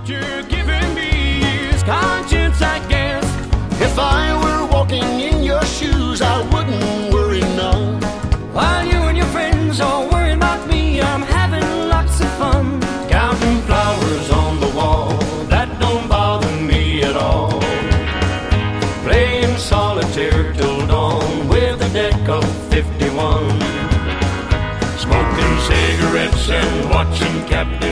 you're giving me is conscience, I guess. If I were walking in your shoes, I wouldn't worry none. While you and your friends are worrying about me, I'm having lots of fun. Counting flowers on the wall, that don't bother me at all. Playing solitaire till dawn with a deck of 51. Smoking cigarettes and watching Captain